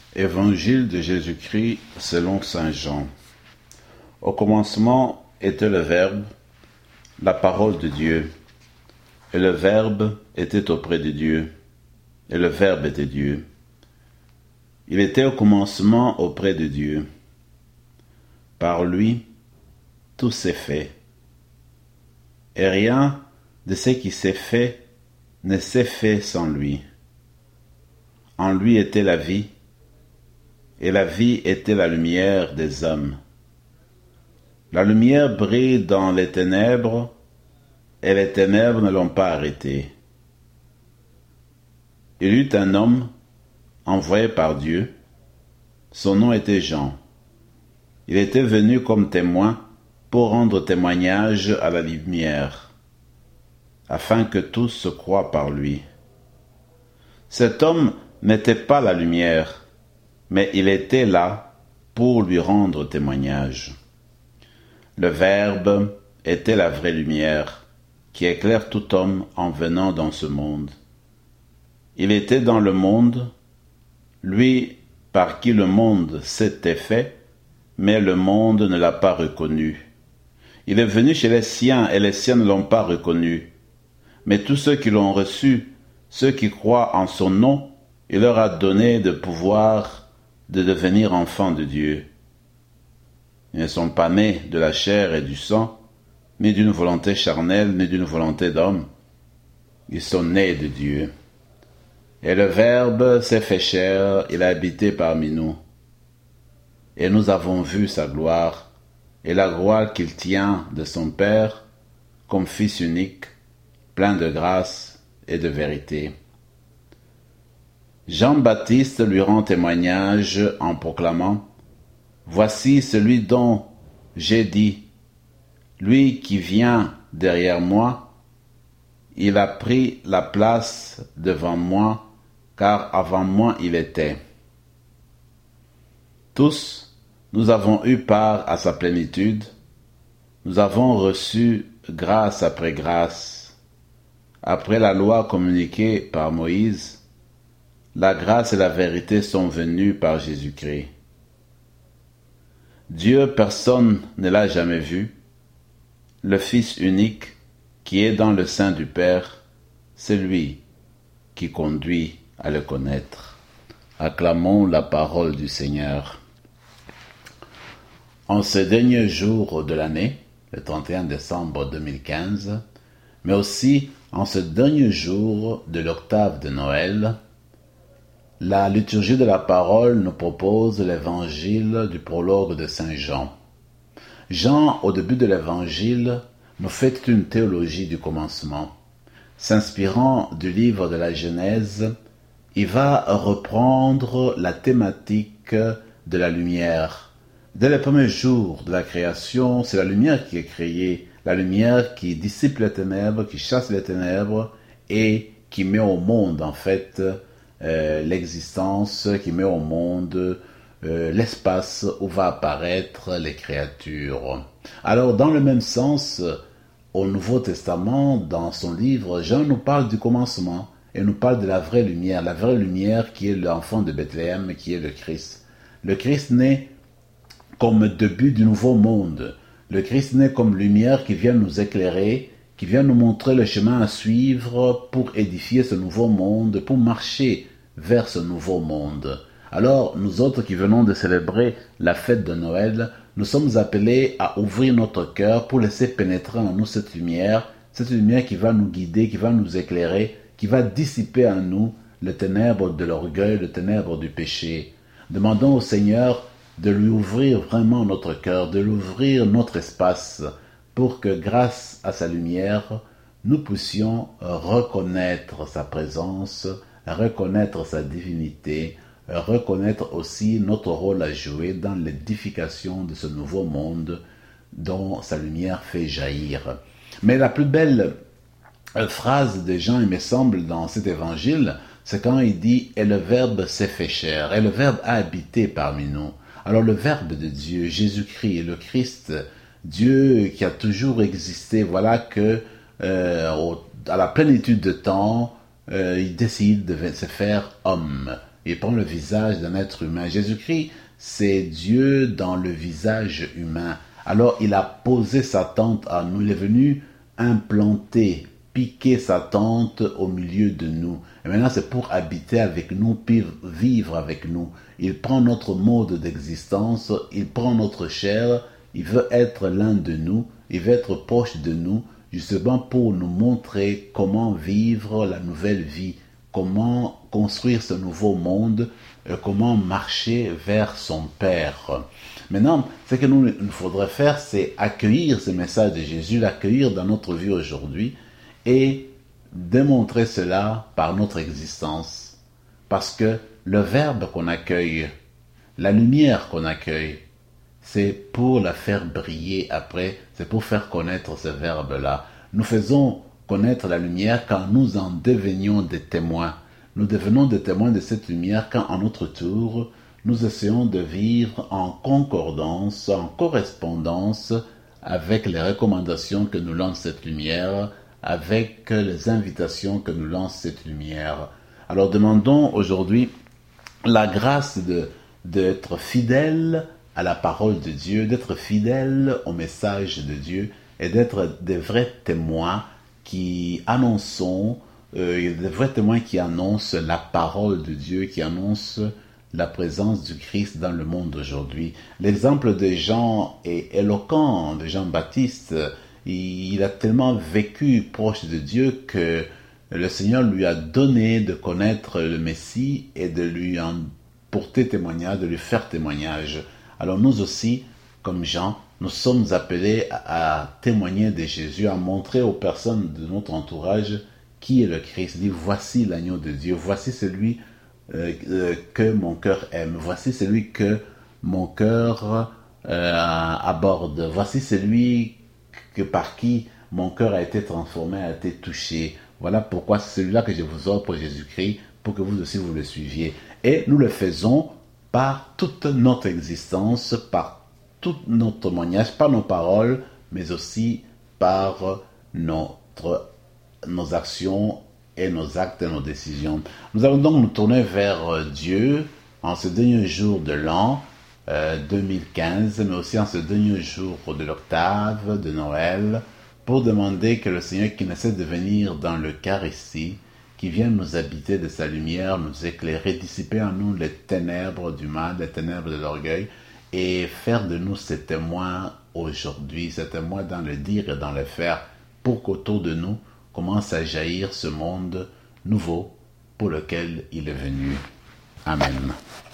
Évangile de Jésus-Christ selon saint Jean. Au commencement était le Verbe, la parole de Dieu. Et le Verbe était auprès de Dieu. Et le Verbe était Dieu. Il était au commencement auprès de Dieu. Par lui, tout s'est fait. Et rien de ce qui s'est fait ne s'est fait sans lui. En lui était la vie, et la vie était la lumière des hommes. La lumière brille dans les ténèbres, et les ténèbres ne l'ont pas arrêtée. Il y eut un homme envoyé par Dieu. Son nom était Jean. Il était venu comme témoin pour rendre témoignage à la lumière, afin que tous se croient par lui. Cet homme n'était pas la lumière, mais il était là pour lui rendre témoignage. Le Verbe était la vraie lumière, qui éclaire tout homme en venant dans ce monde. Il était dans le monde, lui par qui le monde s'était fait, mais le monde ne l'a pas reconnu. Il est venu chez les siens, et les siens ne l'ont pas reconnu. Mais tous ceux qui l'ont reçu, ceux qui croient en son nom, il leur a donné de pouvoir de devenir enfants de Dieu. Ils ne sont pas nés de la chair et du sang, ni d'une volonté charnelle, ni d'une volonté d'homme. Ils sont nés de Dieu. Et le Verbe s'est fait chair, il a habité parmi nous. Et nous avons vu sa gloire, et la gloire qu'il tient de son Père, comme Fils unique, plein de grâce et de vérité. Jean-Baptiste lui rend témoignage en proclamant « Voici celui dont j'ai dit, lui qui vient derrière moi, il a pris la place devant moi, car avant moi il était. » Tous, nous avons eu part à sa plénitude, nous avons reçu grâce après grâce. Après la loi communiquée par Moïse, la grâce et la vérité sont venues par Jésus-Christ. Dieu, personne ne l'a jamais vu. Le Fils unique, qui est dans le sein du Père, c'est lui qui conduit à le connaître. Acclamons la parole du Seigneur. En ce dernier jour de l'année, le 31 décembre 2015, mais aussi en ce dernier jour de l'octave de Noël, la liturgie de la parole nous propose l'évangile du prologue de saint Jean. Jean, au début de l'évangile, nous fait une théologie du commencement. S'inspirant du livre de la Genèse, il va reprendre la thématique de la lumière. Dès les premiers jours de la création, c'est la lumière qui est créée, la lumière qui dissipe les ténèbres, qui chasse les ténèbres et qui met au monde, en fait, l'existence, qui met au monde l'espace où va apparaître les créatures. Alors, dans le même sens, au Nouveau Testament, dans son livre, Jean nous parle du commencement et nous parle de la vraie lumière qui est l'enfant de Bethléem, qui est le Christ. Le Christ naît comme début du nouveau monde. Le Christ naît comme lumière qui vient nous éclairer, qui vient nous montrer le chemin à suivre pour édifier ce nouveau monde, pour marcher vers ce nouveau monde. Alors, nous autres qui venons de célébrer la fête de Noël, nous sommes appelés à ouvrir notre cœur pour laisser pénétrer en nous cette lumière qui va nous guider, qui va nous éclairer, qui va dissiper en nous les ténèbres de l'orgueil, les ténèbres du péché. Demandons au Seigneur de lui ouvrir vraiment notre cœur, de lui ouvrir notre espace, pour que grâce à sa lumière, nous puissions reconnaître sa présence, reconnaître sa divinité, reconnaître aussi notre rôle à jouer dans l'édification de ce nouveau monde dont sa lumière fait jaillir. Mais la plus belle phrase de Jean, il me semble, dans cet évangile, c'est quand il dit « Et le Verbe s'est fait chair », et le Verbe a habité parmi nous. Alors le Verbe de Dieu, Jésus-Christ, le Christ, Dieu qui a toujours existé, voilà que à la plénitude de temps, il décide de se faire homme. il prend le visage d'un être humain. Jésus-Christ, c'est Dieu dans le visage humain. Alors il a posé sa tente à nous, il est venu implanter, piquer sa tente au milieu de nous. Et maintenant c'est pour habiter avec nous, puis vivre avec nous. Il prend notre mode d'existence, il prend notre chair, il veut être l'un de nous, il veut être proche de nous, justement pour nous montrer comment vivre la nouvelle vie, comment construire ce nouveau monde, comment marcher vers son Père. Maintenant, ce que nous faudrait faire, c'est accueillir ce message de Jésus, l'accueillir dans notre vie aujourd'hui et démontrer cela par notre existence. Parce que le Verbe qu'on accueille, la lumière qu'on accueille, c'est pour la faire briller après, c'est pour faire connaître ce Verbe-là. Nous faisons connaître la lumière quand nous en devenions des témoins. Nous devenons des témoins de cette lumière quand, à notre tour, nous essayons de vivre en concordance, en correspondance avec les recommandations que nous lance cette lumière, avec les invitations que nous lance cette lumière. Alors demandons aujourd'hui la grâce d'être fidèle à la parole de Dieu, d'être fidèle au message de Dieu et d'être des vrais témoins qui annonçons, des vrais témoins qui annoncent la parole de Dieu, qui annoncent la présence du Christ dans le monde aujourd'hui. L'exemple de Jean est éloquent, de Jean-Baptiste. Il a tellement vécu proche de Dieu que le Seigneur lui a donné de connaître le Messie et de lui en porter témoignage, de lui faire témoignage. Alors nous aussi, comme Jean, nous sommes appelés à témoigner de Jésus, à montrer aux personnes de notre entourage qui est le Christ. Dit, voici l'agneau de Dieu, voici celui que mon cœur aime, voici celui que mon cœur aborde, voici celui par qui mon cœur a été transformé, a été touché. Voilà pourquoi c'est celui-là que je vous offre, Jésus-Christ, pour que vous aussi vous le suiviez. Et nous le faisons par toute notre existence, par tout notre témoignage, par nos paroles, mais aussi par nos actions et nos actes et nos décisions. Nous allons donc nous tourner vers Dieu en ce dernier jour de l'an 2015, mais aussi en ce dernier jour de l'octave de Noël, pour demander que le Seigneur qui ne cesse de venir dans le cœur ici, qui vienne nous habiter de sa lumière, nous éclairer, dissiper en nous les ténèbres du mal, les ténèbres de l'orgueil, et faire de nous ces témoins aujourd'hui, ces témoins dans le dire et dans le faire, pour qu'autour de nous commence à jaillir ce monde nouveau pour lequel il est venu. Amen.